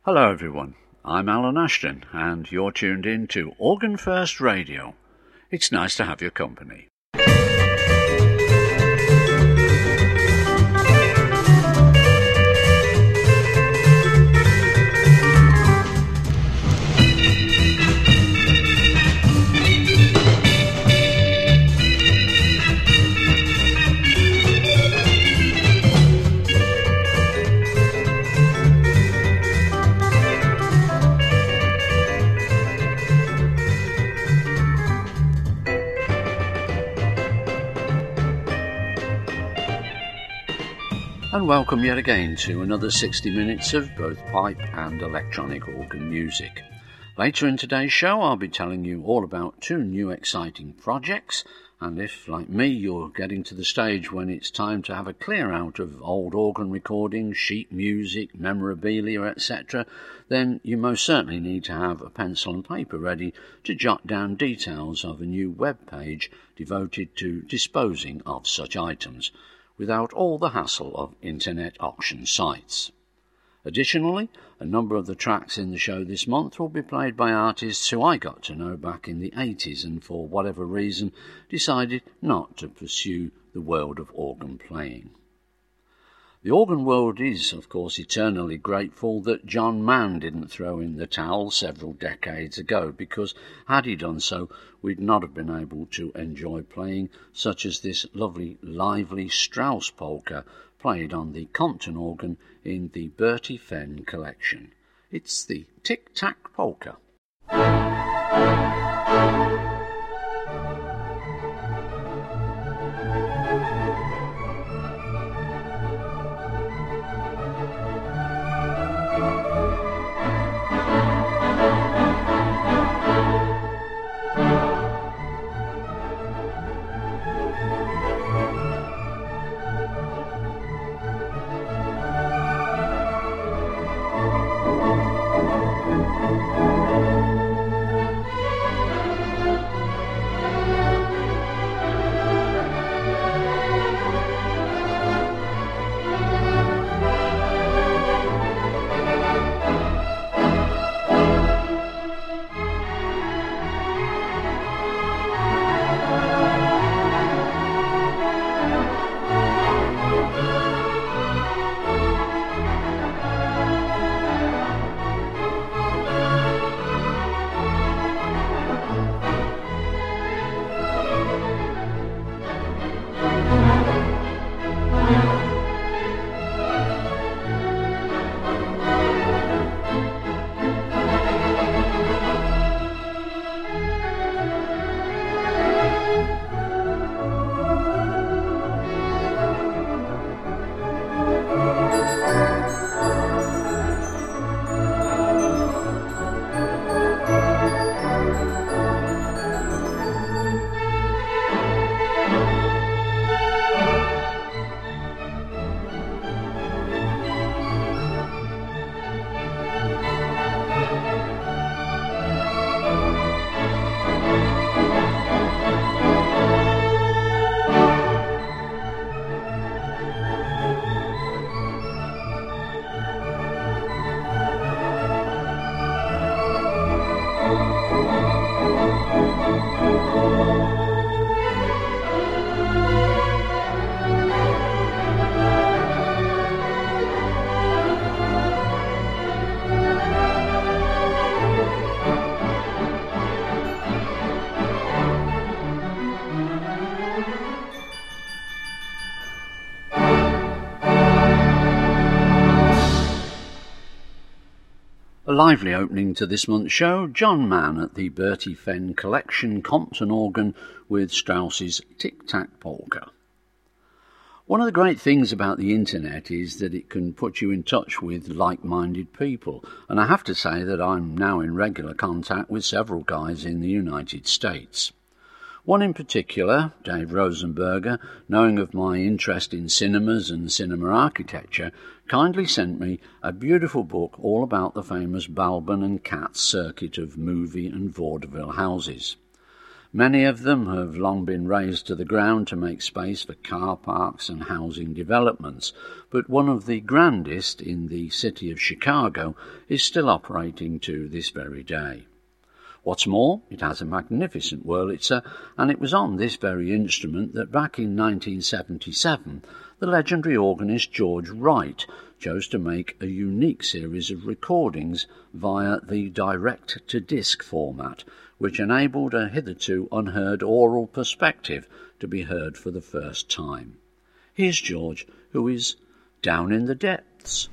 Hello everyone, I'm Alan Ashton and you're tuned in to Organ First Radio. It's nice to have your company. And welcome yet again to another 60 minutes of both pipe and electronic organ music. Later in today's show I'll be telling you all about two new exciting projects, and if, like me, you're getting to the stage when it's time to have a clear out of old organ recordings, sheet music, memorabilia, etc., then you most certainly need to have a pencil and paper ready to jot down details of a new web page devoted to disposing of such items, without all the hassle of internet auction sites. Additionally, a number of the tracks in the show this month will be played by artists who I got to know back in the 80s and for whatever reason decided not to pursue the world of organ playing. The organ world is, of course, eternally grateful that John Mann didn't throw in the towel several decades ago, because had he done so, we'd not have been able to enjoy playing such as this lovely, lively Strauss polka played on the Compton organ in the Bertie Fenn collection. It's the Tic-Tac Polka. A lively opening to this month's show, John Mann at the Bertie Fenn Collection Compton organ with Strauss's Tic-Tac Polka. One of the great things about the internet is that it can put you in touch with like-minded people, and I have to say that I'm now in regular contact with several guys in the United States. One in particular, Dave Rosenberger, knowing of my interest in cinemas and cinema architecture, kindly sent me a beautiful book all about the famous Balban and Katz circuit of movie and vaudeville houses. Many of them have long been razed to the ground to make space for car parks and housing developments, but one of the grandest in the city of Chicago is still operating to this very day. What's more, it has a magnificent Wurlitzer, and it was on this very instrument that back in 1977 the legendary organist George Wright chose to make a unique series of recordings via the direct-to-disc format, which enabled a hitherto unheard aural perspective to be heard for the first time. Here's George, who is Down in the Depths.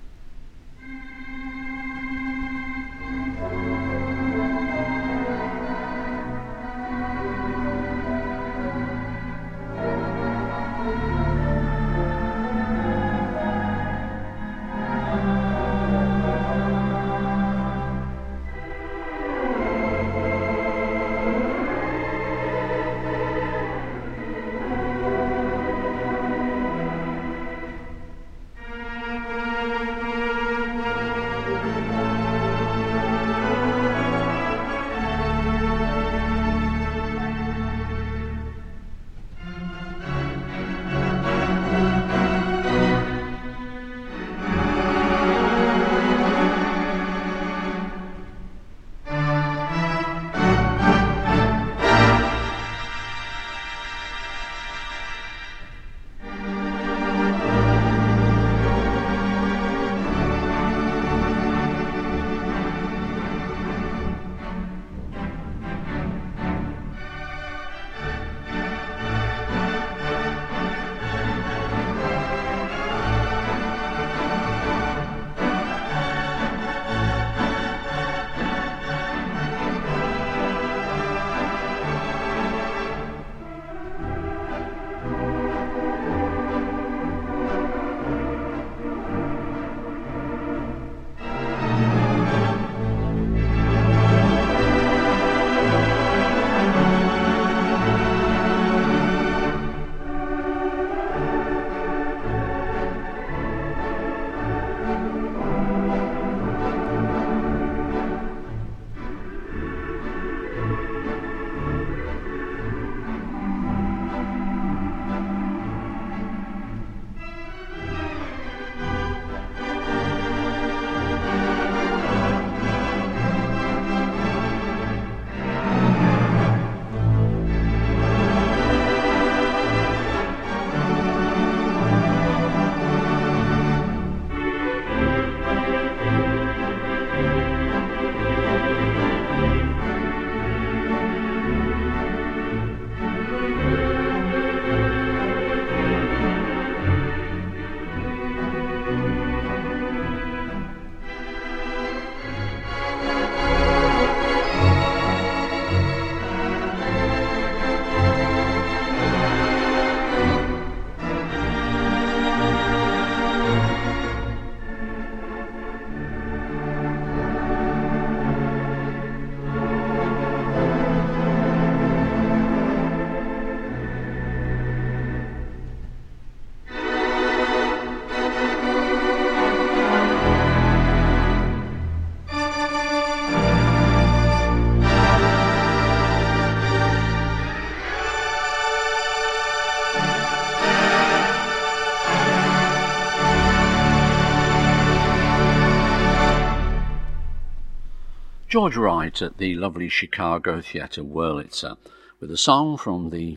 George Wright at the lovely Chicago Theatre Wurlitzer, with a song from the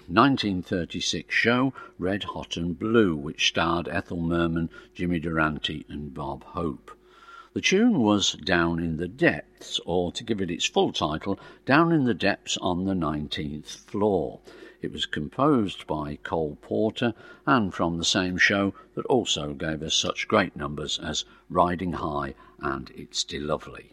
1936 show Red Hot and Blue, which starred Ethel Merman, Jimmy Durante and Bob Hope. The tune was Down in the Depths, or to give it its full title, Down in the Depths on the 19th Floor. It was composed by Cole Porter, and from the same show that also gave us such great numbers as Riding High and It's De-Lovely.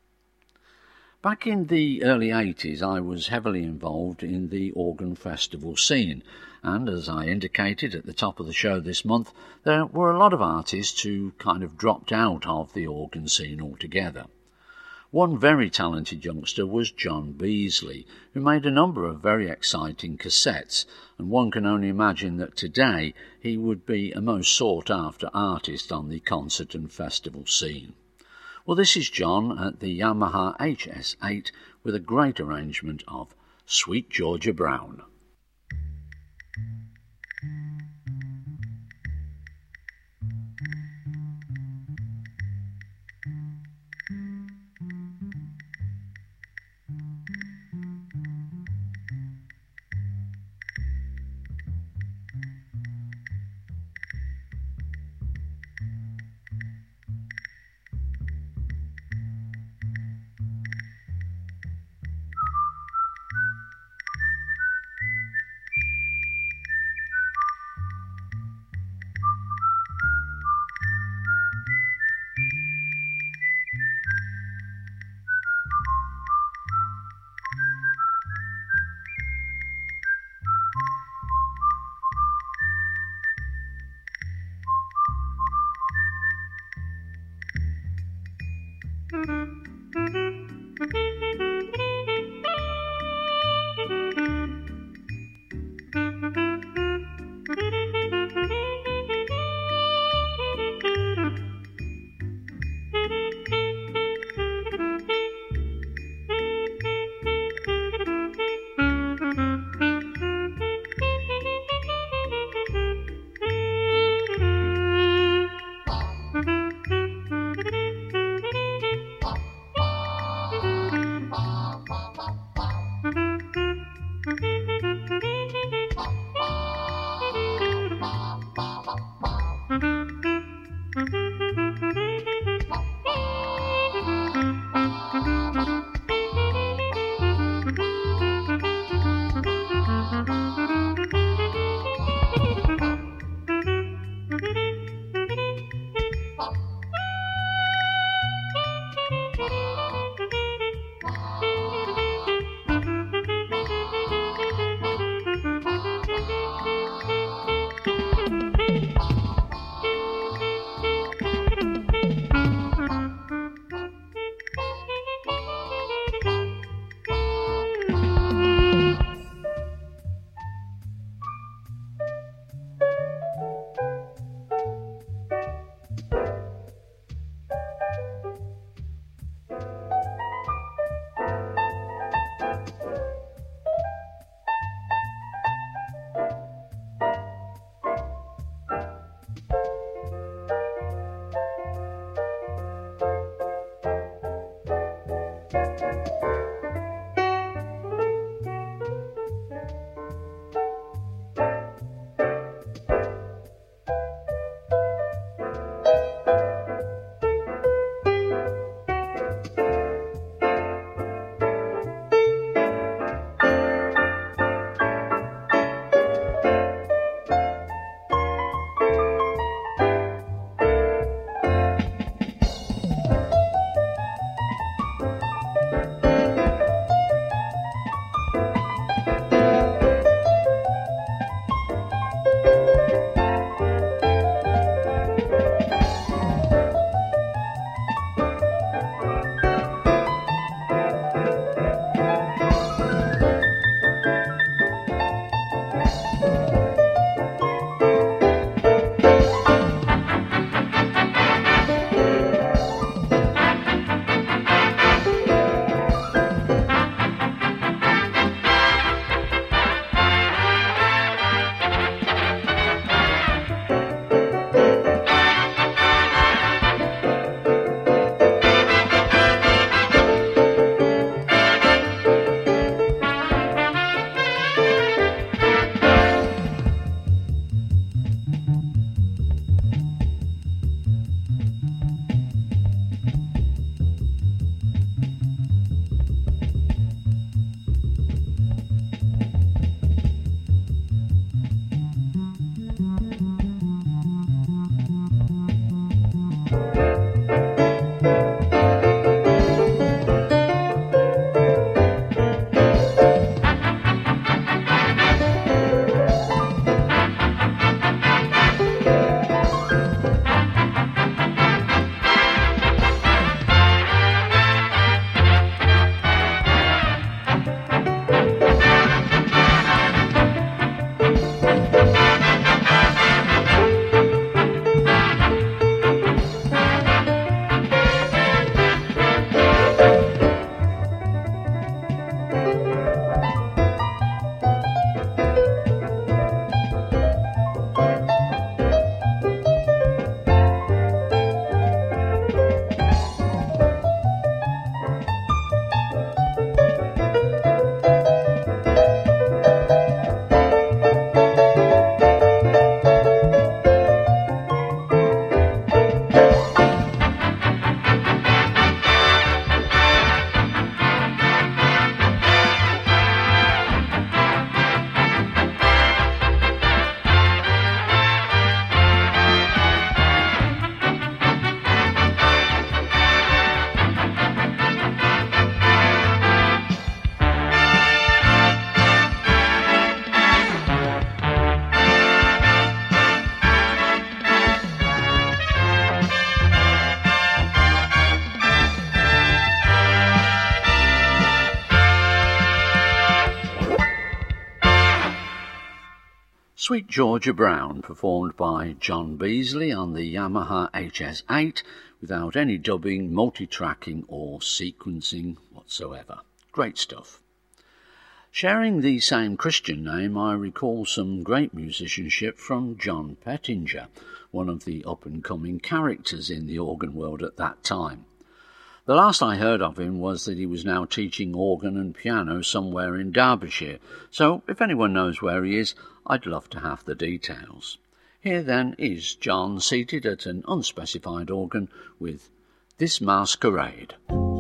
Back in the early 80s, I was heavily involved in the organ festival scene, and as I indicated at the top of the show this month, there were a lot of artists who kind of dropped out of the organ scene altogether. One very talented youngster was John Beasley, who made a number of very exciting cassettes, and one can only imagine that today he would be a most sought-after artist on the concert and festival scene. Well, this is John at the Yamaha HS8 with a great arrangement of Sweet Georgia Brown. Sweet Georgia Brown, performed by John Beasley on the Yamaha HS8 without any dubbing, multi-tracking or sequencing whatsoever. Great stuff. Sharing the same Christian name, I recall some great musicianship from John Pettinger, one of the up-and-coming characters in the organ world at that time. The last I heard of him was that he was now teaching organ and piano somewhere in Derbyshire, so if anyone knows where he is, I'd love to have the details. Here then is John seated at an unspecified organ with This Masquerade.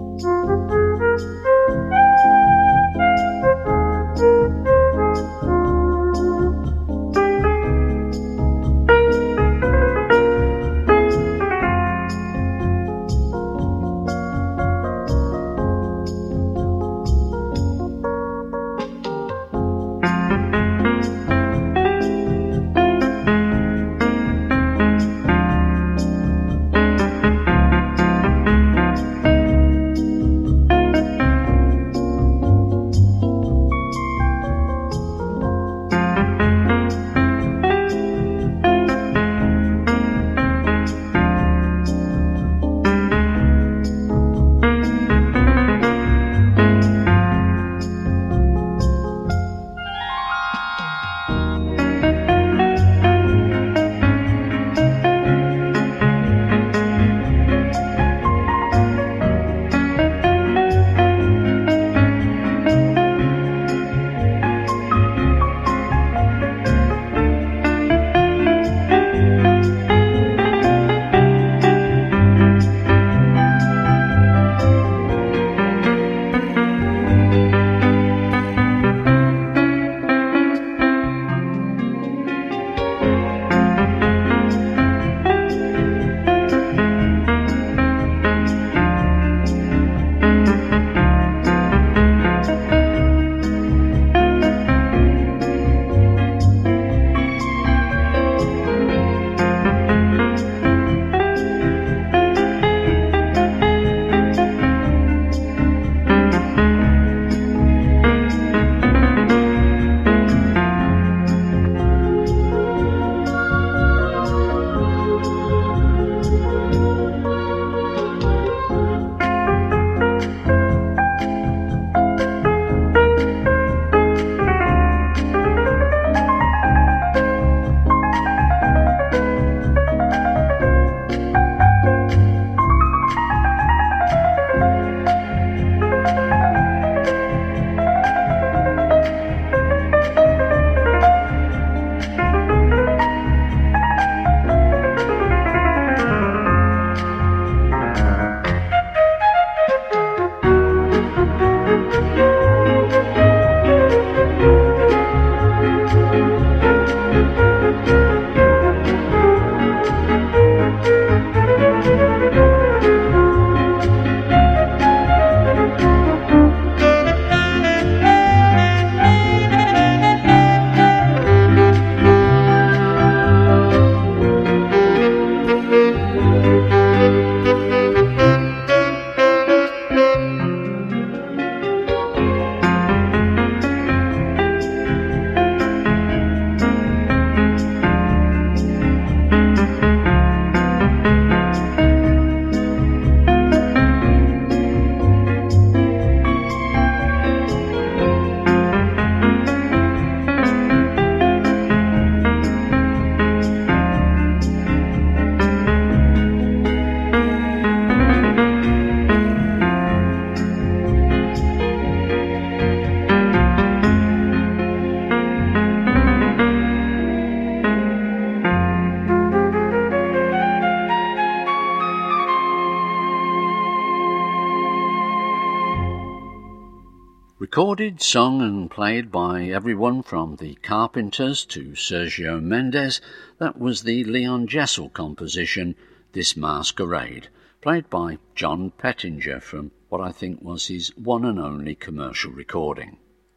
Recorded, sung and played by everyone from the Carpenters to Sergio Mendes, that was the Leon Jessel composition, This Masquerade, played by John Pettinger from what I think was his one and only commercial recording.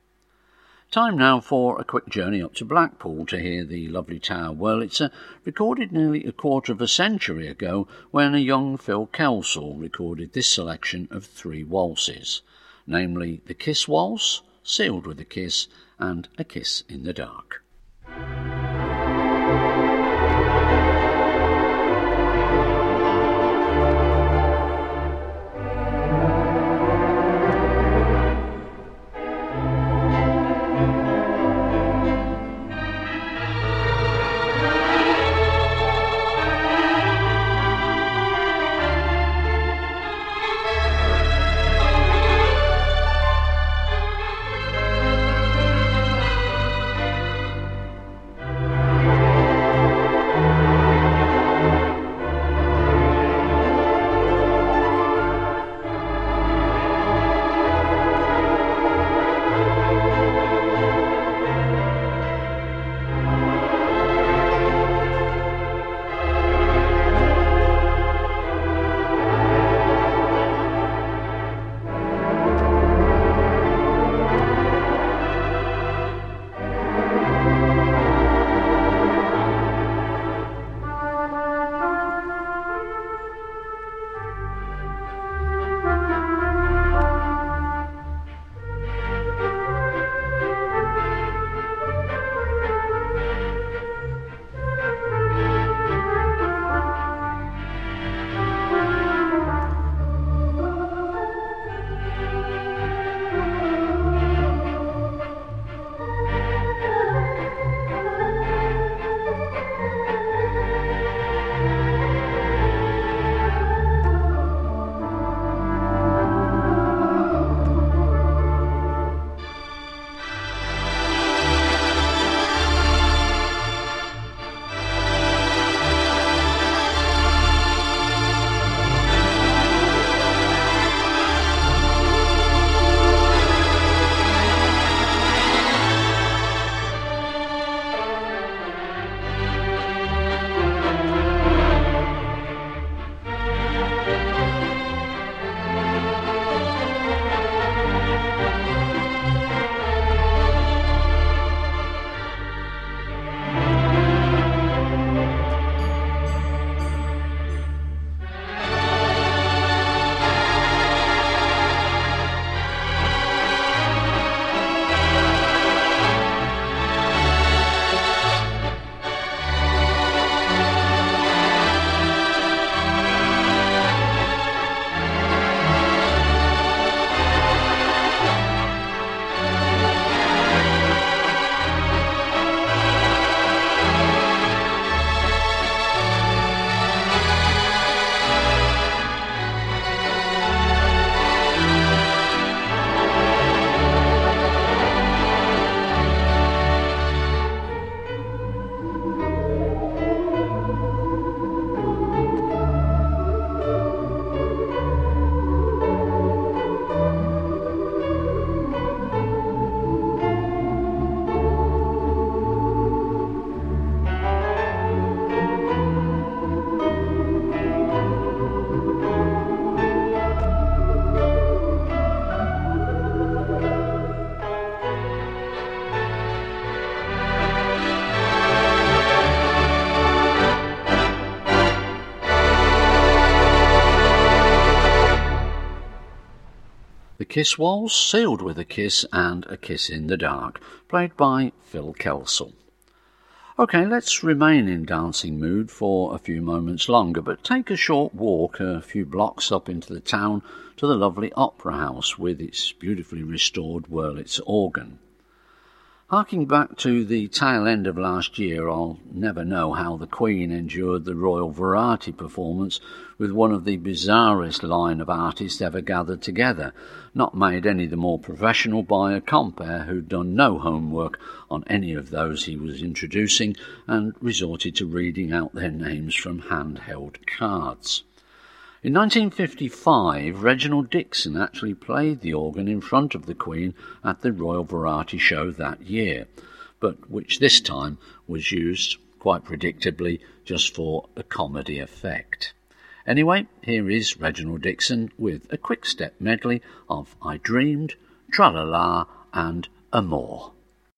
Time now for a quick journey up to Blackpool to hear the lovely Tower Wurlitzer, recorded nearly a quarter of a century ago when a young Phil Kelsall recorded this selection of 3 waltzes, namely the Kiss Waltz, Sealed with a Kiss, and A Kiss in the Dark. The Kiss Waltz, Sealed with a Kiss and A Kiss in the Dark, played by Phil Kelsall. OK, let's remain in dancing mood for a few moments longer, but take a short walk a few blocks up into the town to the lovely Opera House with its beautifully restored Wurlitz organ. Harking back to the tail end of last year, I'll never know how the Queen endured the Royal Variety performance with one of the bizarrest line of artists ever gathered together, not made any the more professional by a compere who'd done no homework on any of those he was introducing and resorted to reading out their names from handheld cards. In 1955, Reginald Dixon actually played the organ in front of the Queen at the Royal Variety Show that year, but which this time was used, quite predictably, just for a comedy effect. Anyway, here is Reginald Dixon with a quick step medley of I Dreamed, Tra-la-la and Amore.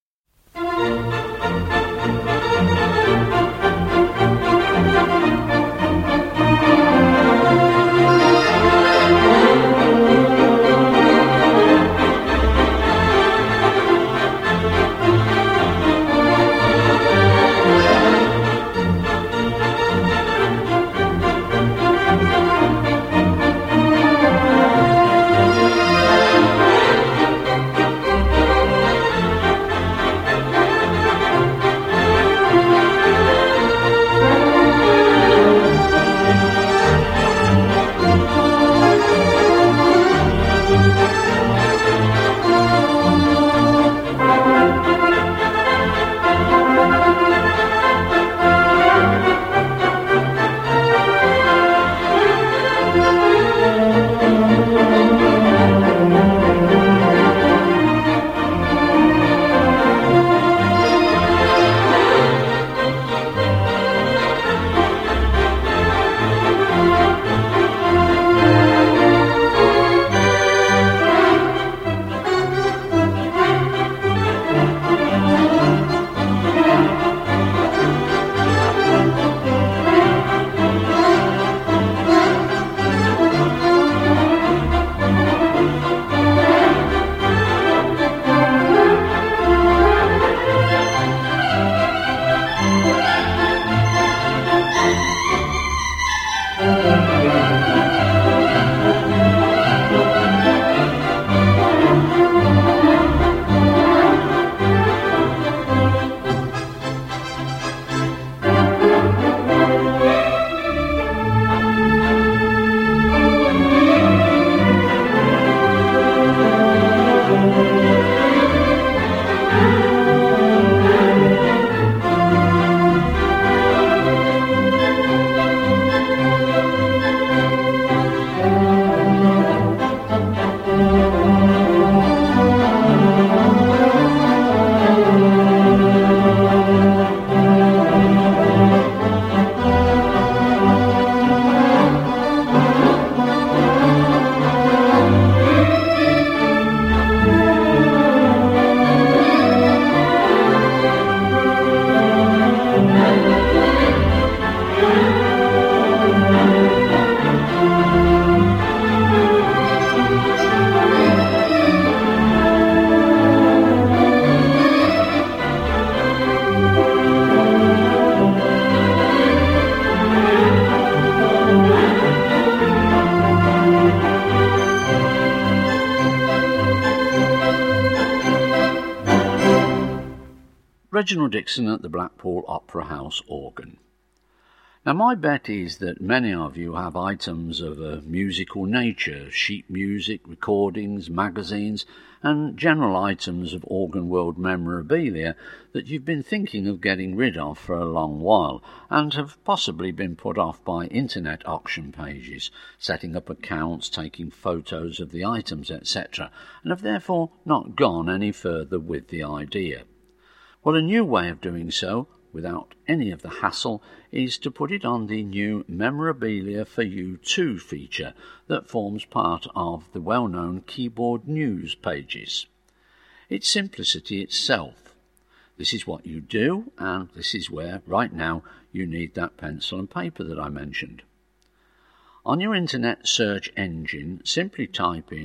Reginald Dixon at the Blackpool Opera House organ. Now, my bet is that many of you have items of a musical nature, sheet music, recordings, magazines, and general items of organ world memorabilia that you've been thinking of getting rid of for a long while and have possibly been put off by internet auction pages, setting up accounts, taking photos of the items, etc., and have therefore not gone any further with the idea. Well, a new way of doing so, without any of the hassle, is to put it on the new Memorabilia for You 2 feature that forms part of the well-known Keyboard News pages. It's simplicity itself. This is what you do, and this is where, right now, you need that pencil and paper that I mentioned. On your internet search engine, simply type in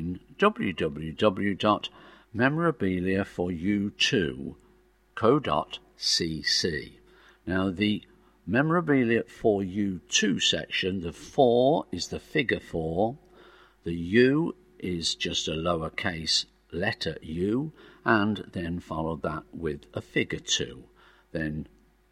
www.memorabiliaforyou2.co.cc. Now, the Memorabilia for You 2 section, the 4 is the figure 4, the U is just a lowercase letter U, and then follow that with a figure 2, then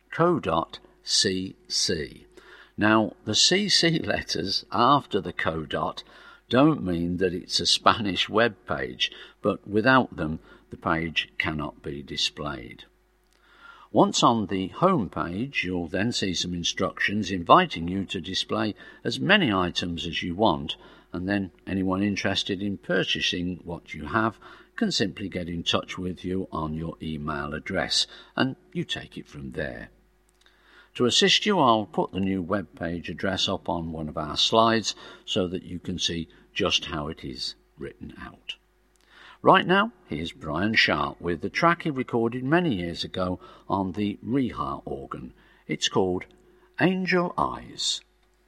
co.cc. Now, the CC letters after the co dot don't mean that it's a Spanish web page, but without them the page cannot be displayed. Once on the home page, you'll then see some instructions inviting you to display as many items as you want, and then anyone interested in purchasing what you have can simply get in touch with you on your email address, and you take it from there. To assist you, I'll put the new web page address up on one of our slides so that you can see just how it is written out. Right now, here's Brian Sharp with the track he recorded many years ago on the Reha organ. It's called Angel Eyes.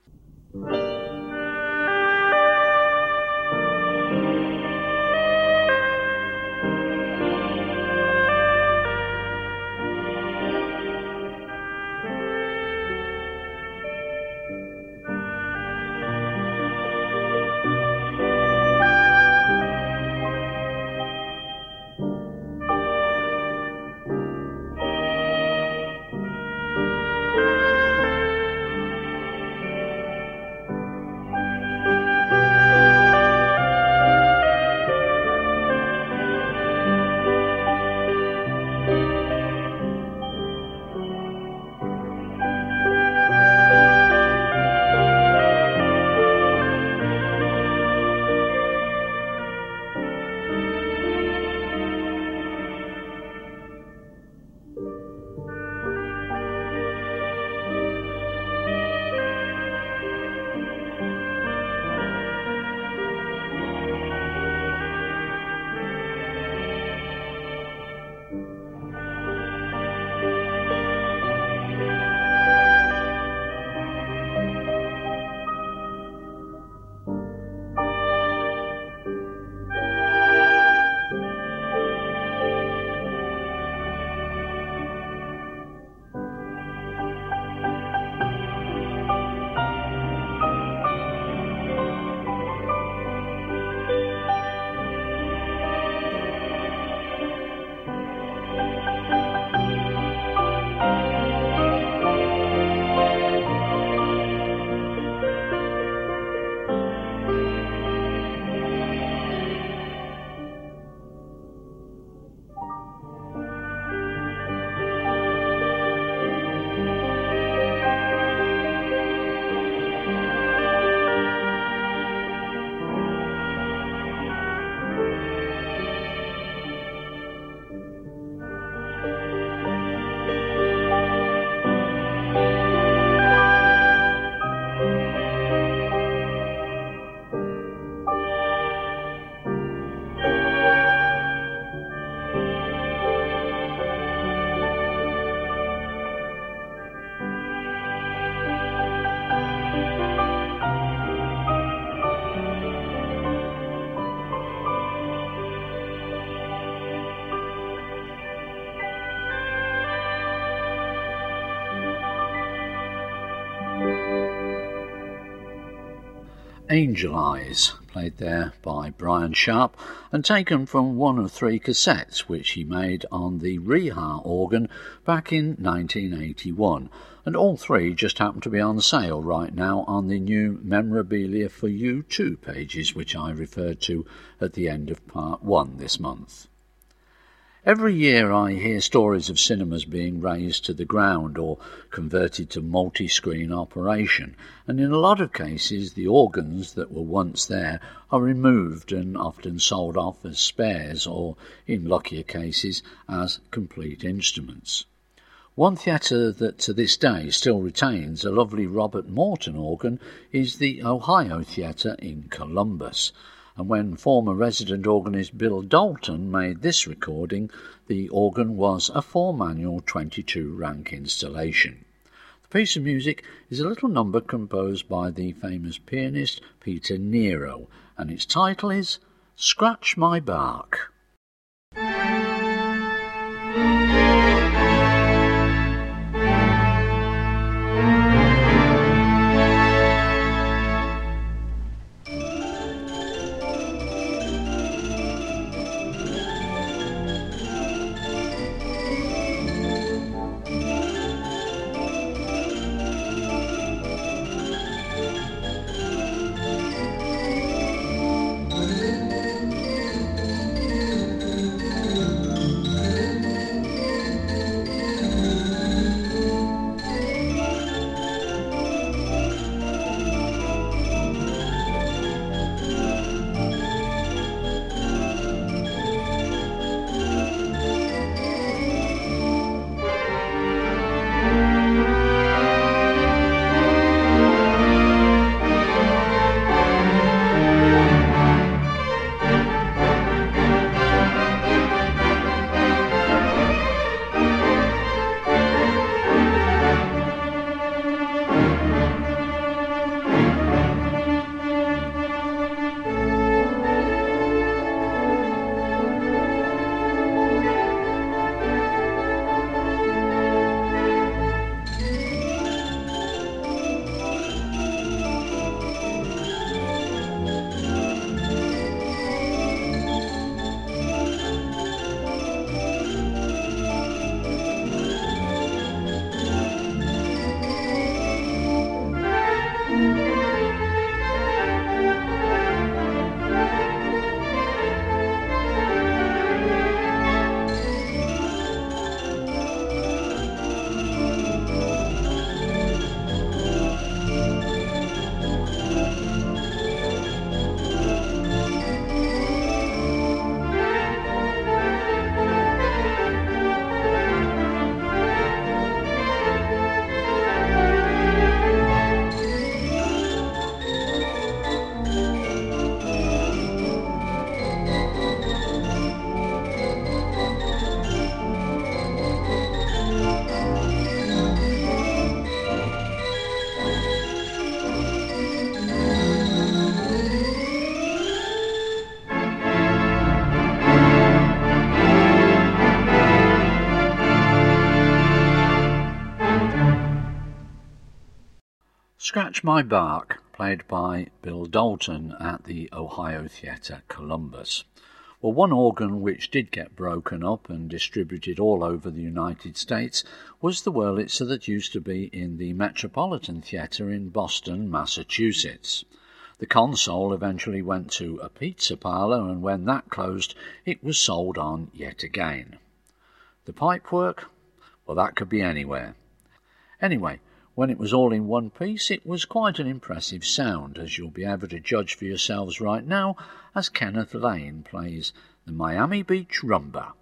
Angel Eyes, played there by Brian Sharp and taken from one of 3 cassettes which he made on the Reha organ back in 1981, and all 3 just happen to be on sale right now on the new Memorabilia for You 2 pages which I referred to at the end of part 1 this month. Every year I hear stories of cinemas being razed to the ground or converted to multi-screen operation, and in a lot of cases the organs that were once there are removed and often sold off as spares or, in luckier cases, as complete instruments. One theatre that to this day still retains a lovely Robert Morton organ is the Ohio Theatre in Columbus. And when former resident organist Bill Dalton made this recording, the organ was a 4-manual 22-rank installation. The piece of music is a little number composed by the famous pianist Peter Nero, and its title is Scratch My Bark. Scratch My Bark, played by Bill Dalton at the Ohio Theatre, Columbus. Well, one organ which did get broken up and distributed all over the United States was the Wurlitzer that used to be in the Metropolitan Theatre in Boston, Massachusetts. The console eventually went to a pizza parlour, and when that closed, it was sold on yet again. The pipework? Well, that could be anywhere. Anyway, when it was all in one piece, it was quite an impressive sound, as you'll be able to judge for yourselves right now as Kenneth Lane plays the Miami Beach Rumba.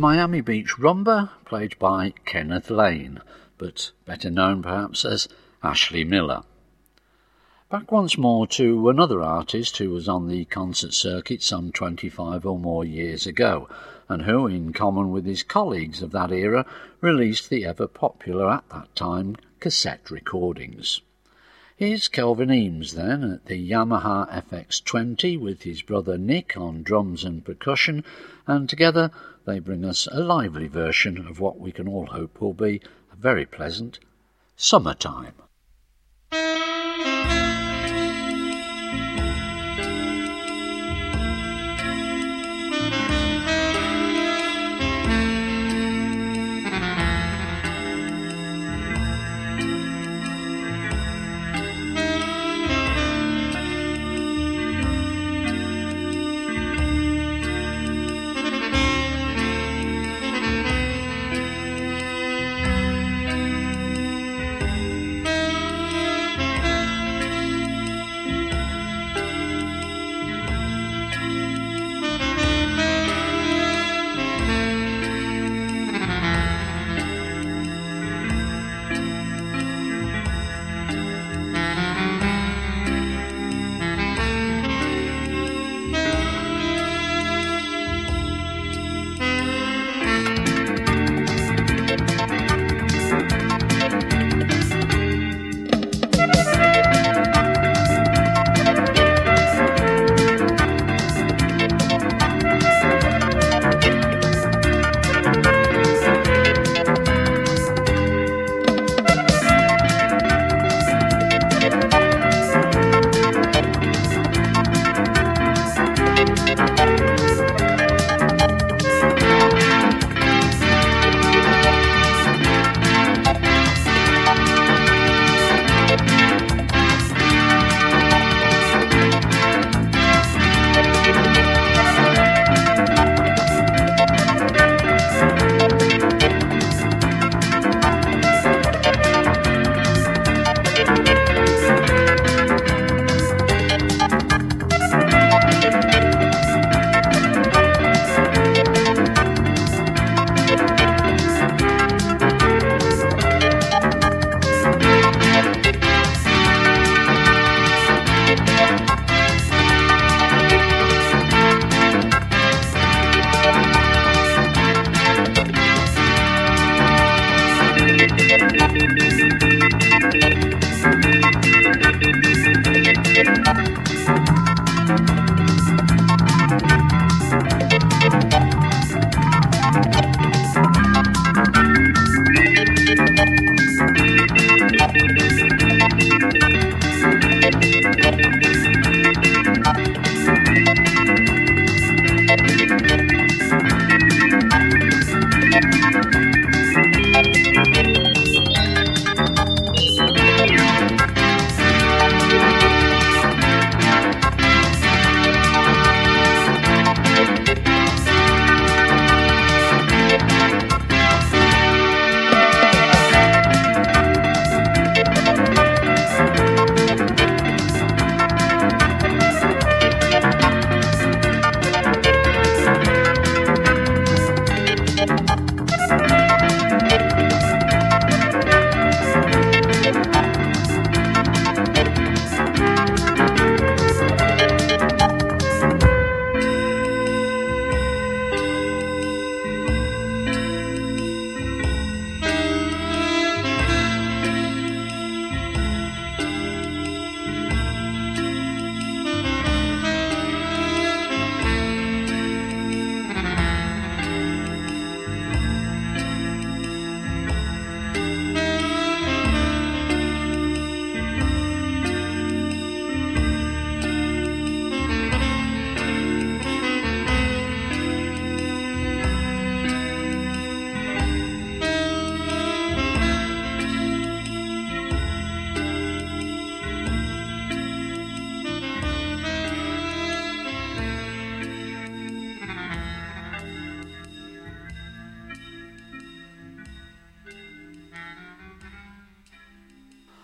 Miami Beach Rumba, played by Kenneth Lane, but better known perhaps as Ashley Miller. Back once more to another artist who was on the concert circuit some 25 or more years ago, and who, in common with his colleagues of that era, released the ever-popular at that time cassette recordings. Here's Kelvin Eames then at the Yamaha FX20 with his brother Nick on drums and percussion, and together they bring us a lively version of what we can all hope will be a very pleasant summertime.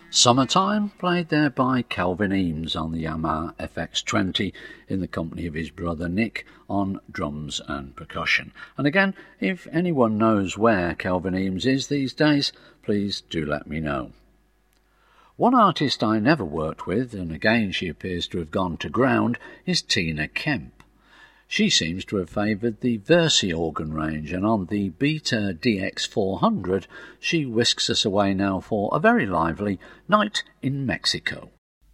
Summertime, played there by Kelvin Eames on the Yamaha FX20 in the company of his brother Nick on drums and percussion. And again, if anyone knows where Kelvin Eames is these days, please do let me know. One artist I never worked with, and again she appears to have gone to ground, is Tina Kemp. She seems to have favoured the Versi organ range, and on the Beta DX400 she whisks us away now for a very lively Night in Mexico.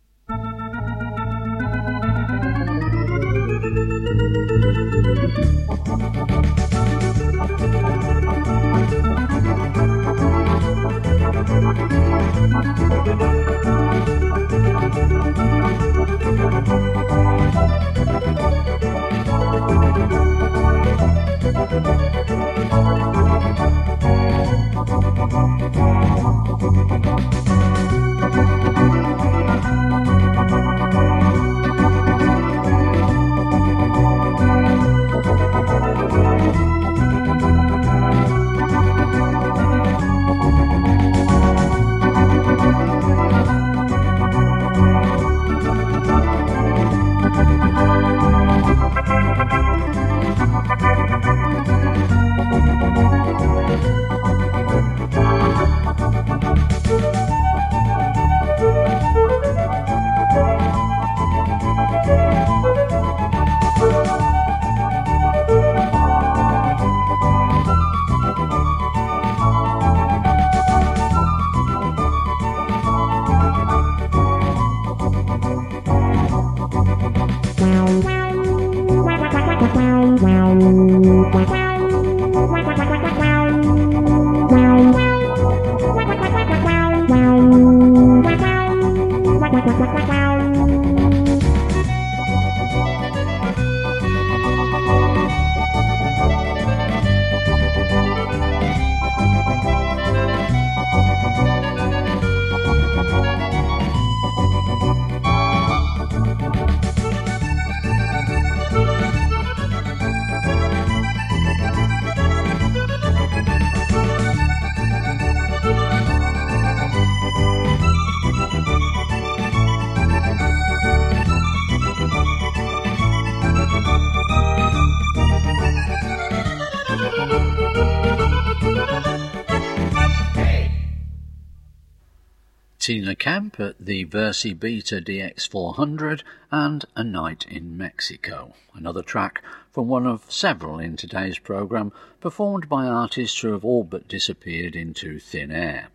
Tina Kemp at the Versi Beta DX400 and A Night in Mexico, another track from one of several in today's programme performed by artists who have all but disappeared into thin air.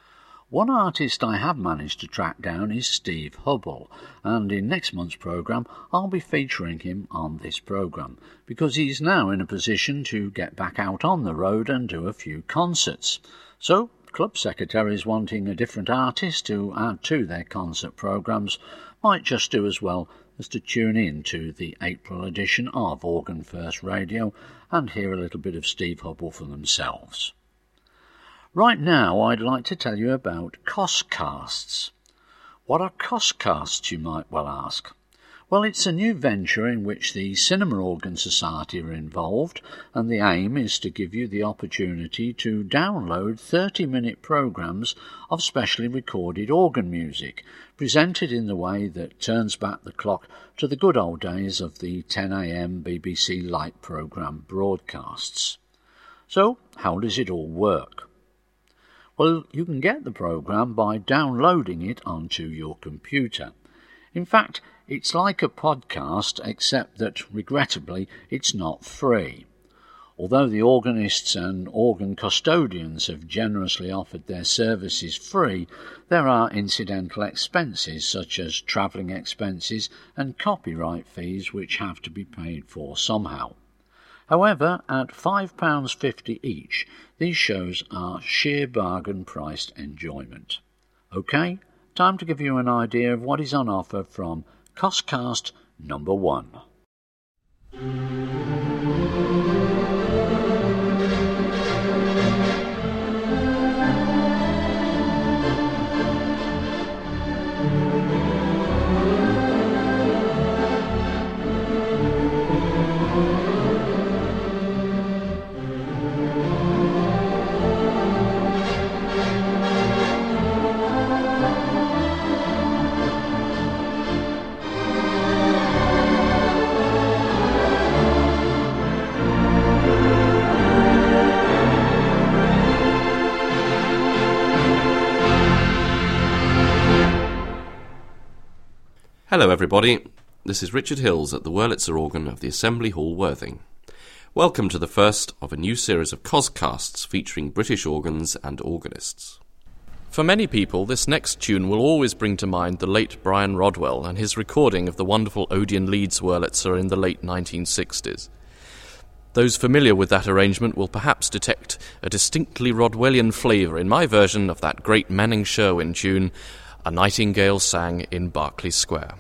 One artist I have managed to track down is Steve Hubble, and in next month's programme I'll be featuring him on this programme because he's now in a position to get back out on the road and do a few concerts. So club secretaries wanting a different artist to add to their concert programmes might just do as well as to tune in to the April edition of Organ First Radio and hear a little bit of Steve Hubble for themselves. Right now I'd like to tell you about Coscasts. What are Coscasts, you might well ask? Well, it's a new venture in which the Cinema Organ Society are involved, and the aim is to give you the opportunity to download 30-minute programmes of specially recorded organ music, presented in the way that turns back the clock to the good old days of the 10 a.m. BBC Light programme broadcasts. So, how does it all work? Well, you can get the programme by downloading it onto your computer. In fact, it's like a podcast, except that, regrettably, it's not free. Although the organists and organ custodians have generously offered their services free, there are incidental expenses such as travelling expenses and copyright fees which have to be paid for somehow. However, at £5.50 each, these shows are sheer bargain-priced enjoyment. OK, time to give you an idea of what is on offer from Coscast number 1. Hello everybody, this is Richard Hills at the Wurlitzer organ of the Assembly Hall, Worthing. Welcome to the first of a new series of Coscasts featuring British organs and organists. For many people, this next tune will always bring to mind the late Brian Rodwell and his recording of the wonderful Odeon Leeds Wurlitzer in the late 1960s. Those familiar with that arrangement will perhaps detect a distinctly Rodwellian flavour in my version of that great Manning Sherwin tune, A Nightingale Sang in Berkeley Square.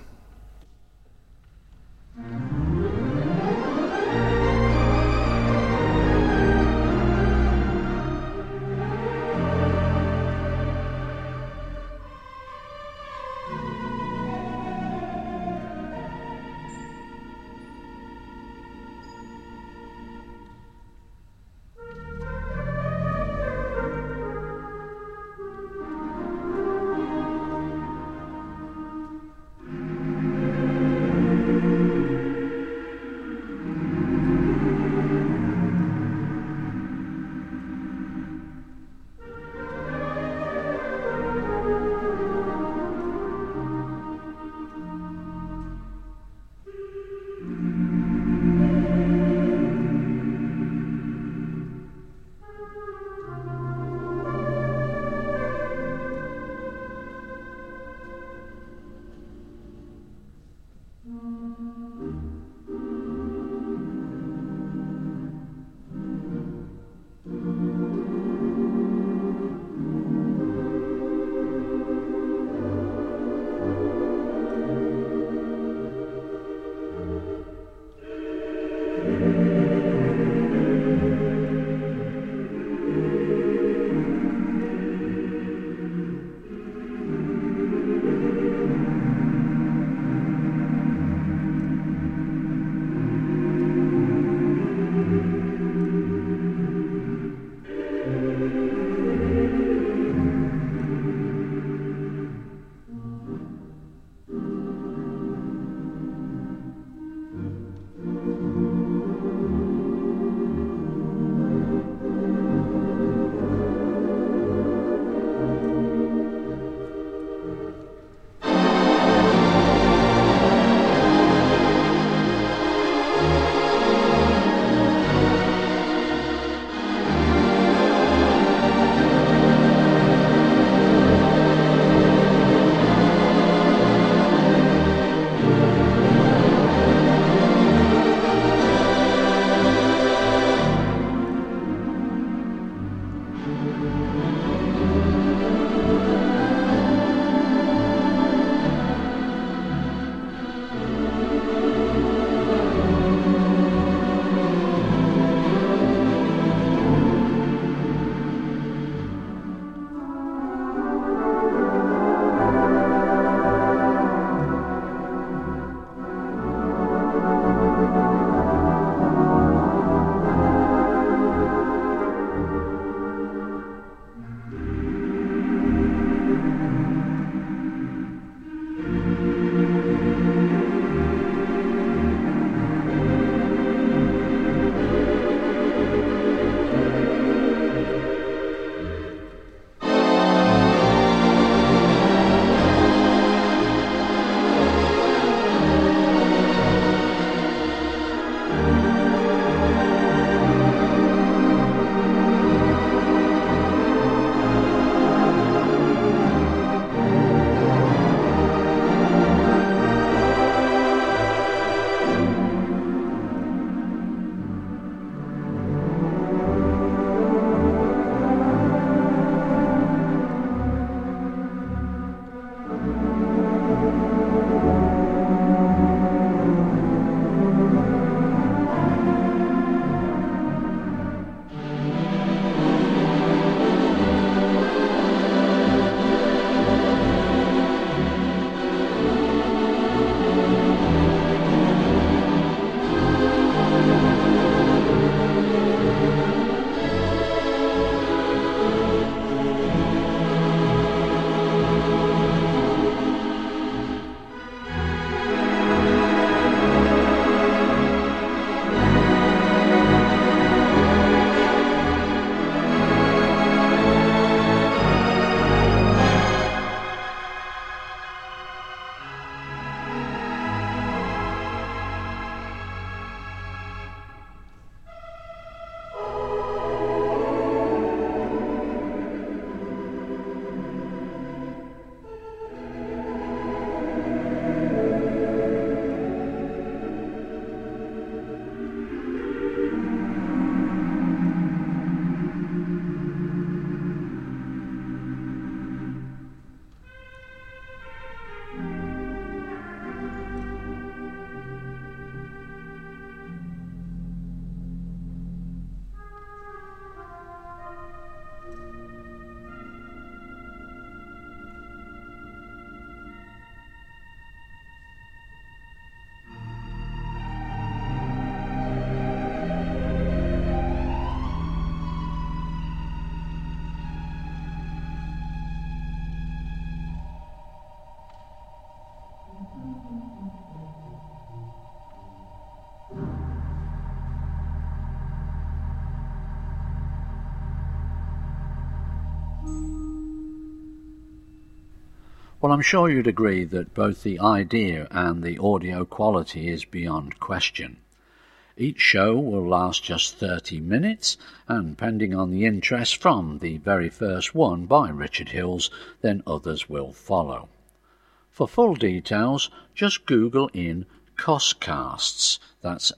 Well, I'm sure you'd agree that both the idea and the audio quality is beyond question. Each show will last just 30 minutes, and pending on the interest from the very first one by Richard Hills, then others will follow. For full details, just Google in Coscasts. That's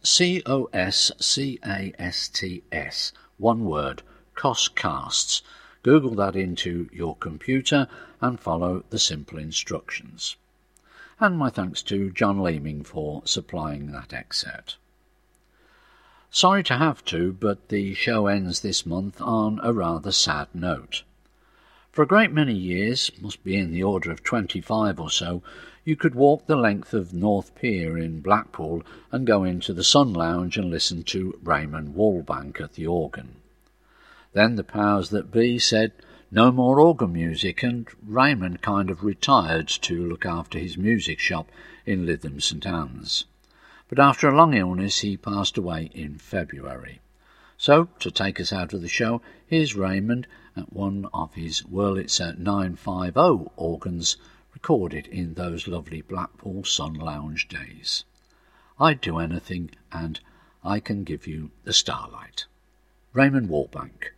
Coscasts, one word, Coscasts. Google that into your computer and follow the simple instructions. And my thanks to John Leeming for supplying that excerpt. Sorry to have to, but the show ends this month on a rather sad note. For a great many years, must be in the order of 25 or so, you could walk the length of North Pier in Blackpool and go into the Sun Lounge and listen to Raymond Wallbank at the organ. Then the powers that be said no more organ music, and Raymond kind of retired to look after his music shop in Lytham St Anne's. But after a long illness he passed away in February. So, to take us out of the show, here's Raymond at one of his Wurlitzer 950 organs, recorded in those lovely Blackpool Sun Lounge days. I'd do anything, and I can give you the starlight. Raymond Wallbank.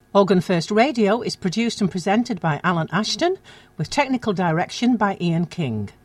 Organ First Radio is produced and presented by Alan Ashton, with technical direction by Ian King.